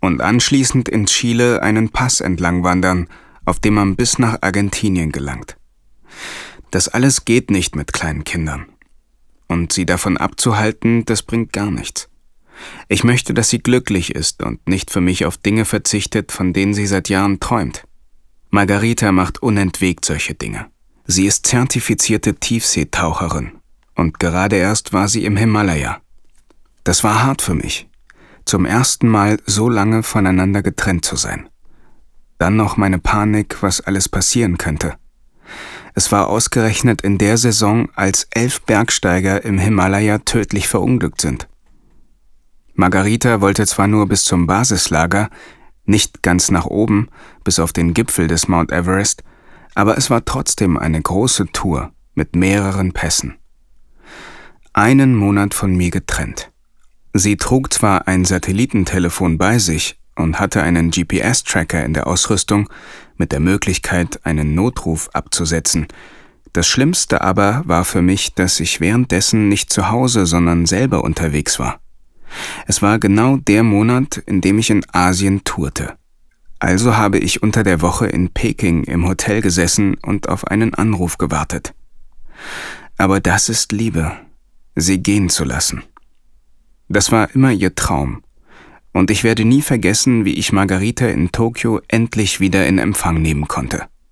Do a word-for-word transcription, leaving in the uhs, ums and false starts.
und anschließend in Chile einen Pass entlang wandern, auf dem man bis nach Argentinien gelangt. Das alles geht nicht mit kleinen Kindern. Und sie davon abzuhalten, das bringt gar nichts. Ich möchte, dass sie glücklich ist und nicht für mich auf Dinge verzichtet, von denen sie seit Jahren träumt. Margarita macht unentwegt solche Dinge. Sie ist zertifizierte Tiefseetaucherin und gerade erst war sie im Himalaya. Das war hart für mich, zum ersten Mal so lange voneinander getrennt zu sein. Dann noch meine Panik, was alles passieren könnte. Es war ausgerechnet in der Saison, als elf Bergsteiger im Himalaya tödlich verunglückt sind. Margarita wollte zwar nur bis zum Basislager, nicht ganz nach oben, bis auf den Gipfel des Mount Everest, aber es war trotzdem eine große Tour mit mehreren Pässen. Einen Monat von mir getrennt. Sie trug zwar ein Satellitentelefon bei sich und hatte einen G P S-Tracker in der Ausrüstung mit der Möglichkeit, einen Notruf abzusetzen. Das Schlimmste aber war für mich, dass ich währenddessen nicht zu Hause, sondern selber unterwegs war. Es war genau der Monat, in dem ich in Asien tourte. Also habe ich unter der Woche in Peking im Hotel gesessen und auf einen Anruf gewartet. Aber das ist Liebe, sie gehen zu lassen. Das war immer ihr Traum. Und ich werde nie vergessen, wie ich Margarita in Tokio endlich wieder in Empfang nehmen konnte.